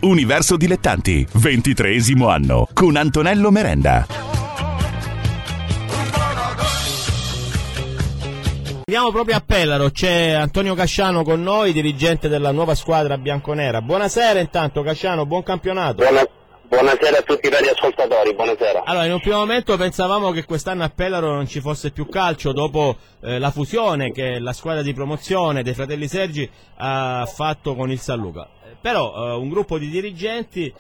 Universo Dilettanti, 23° anno, con Antonello Merenda. Andiamo proprio a Pellaro, c'è Antonio Casciano con noi, dirigente della nuova squadra bianconera. Buonasera intanto Casciano, buon campionato. Buonasera a tutti i radioascoltatori, buonasera. Allora, in un primo momento pensavamo che quest'anno a Pellaro non ci fosse più calcio dopo la fusione che la squadra di promozione dei Fratelli Sergi ha fatto con il San Luca. Però un gruppo di dirigenti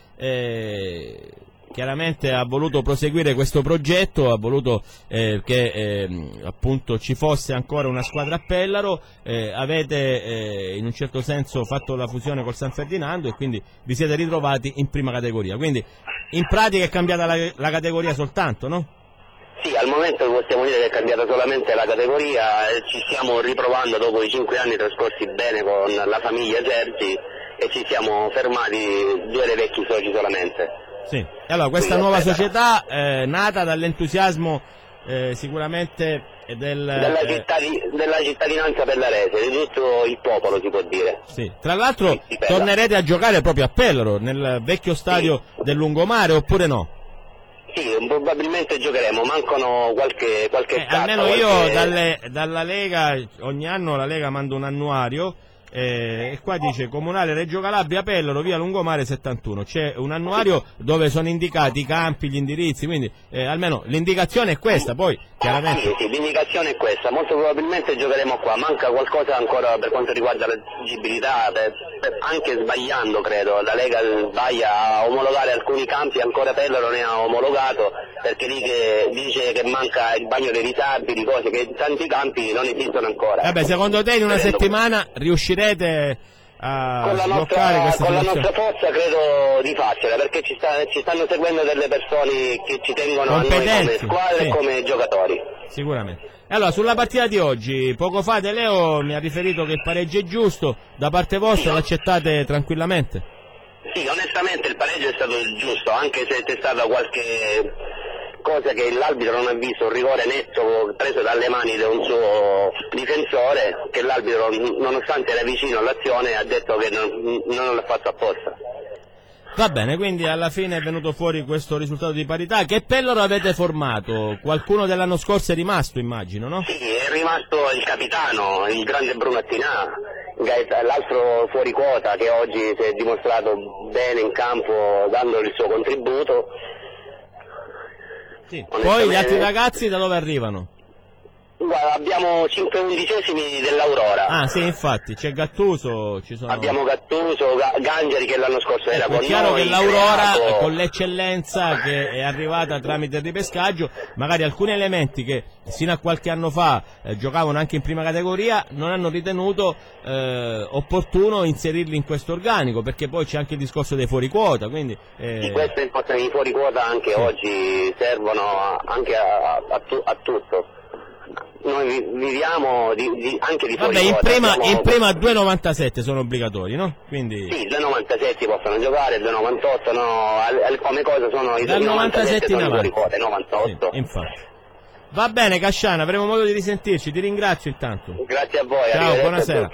chiaramente ha voluto proseguire questo progetto, ha voluto che appunto ci fosse ancora una squadra a Pellaro, avete in un certo senso fatto la fusione col San Ferdinando e quindi vi siete ritrovati in prima categoria, quindi in pratica è cambiata la categoria soltanto, no? Sì, al momento possiamo dire che è cambiata solamente la categoria, ci stiamo riprovando dopo i 5 anni trascorsi bene con la famiglia Sergi e ci siamo fermati 2 dei vecchi soci solamente. Sì, allora questa nuova società nata dall'entusiasmo sicuramente della cittadinanza pellarese, di tutto il popolo si può dire. Sì. Tra l'altro tornerete a giocare proprio a Pellaro, nel vecchio stadio del Lungomare oppure no? Sì, probabilmente giocheremo, mancano qualche almeno io dalla Lega, ogni anno la Lega manda un annuario e qua dice Comunale Reggio Calabria, Pellaro, via Lungomare 71, c'è un annuario dove sono indicati i campi, gli indirizzi, quindi almeno l'indicazione è questa, poi chiaramente... Sì, l'indicazione è questa, molto probabilmente giocheremo qua, manca qualcosa ancora per quanto riguarda la leggibilità, anche sbagliando credo, la Lega sbaglia a omologare alcuni campi, ancora Pellaro ne ha omologato, perché lì che dice che manca il bagno dei disabili, cose che in tanti campi non esistono ancora. Vabbè, secondo te in una settimana riuscirete a sbloccare questa situazione? Con la nostra forza credo di farcela, perché ci stanno seguendo delle persone che ci tengono a noi come squadra e come giocatori. Sicuramente. Allora, sulla partita di oggi, poco fa De Leo mi ha riferito che il pareggio è giusto, da parte vostra l'accettate tranquillamente? Sì, onestamente il pareggio è stato giusto, anche se c'è stata qualche cosa che l'arbitro non ha visto, un rigore netto preso dalle mani da un suo difensore, che l'arbitro nonostante era vicino all'azione ha detto che non l'ha fatto apposta. Va bene, quindi alla fine è venuto fuori questo risultato di parità. Che Pellaro avete formato? Qualcuno dell'anno scorso è rimasto, immagino, no? Sì, è rimasto il capitano, il grande Bruno Attinà, l'altro fuori quota che oggi si è dimostrato bene in campo dando il suo contributo. Sì. Poi gli altri ragazzi da dove arrivano? Guarda, abbiamo 5 undicesimi dell'Aurora. Ah sì, infatti, c'è Gattuso, ci sono... Abbiamo Gattuso, Gangieri che l'anno scorso era con noi. È chiaro che l'Aurora, con l'eccellenza che è arrivata tramite il ripescaggio, magari alcuni elementi che sino a qualche anno fa giocavano anche in prima categoria non hanno ritenuto opportuno inserirli in questo organico, perché poi c'è anche il discorso dei fuori quota, quindi... Sì, questo è importante, i fuori quota anche oggi servono anche a tutto. Noi viviamo anche di fuori quota. In prima 2,97 sono obbligatori, no? Quindi... Sì, 2,97 possono giocare, 2,98 no, come cosa sono i 2,97 sono i fuori quota, 98. Sì, infatti. Va bene Casciano, avremo modo di risentirci, ti ringrazio intanto. Grazie a voi. Ciao, buonasera.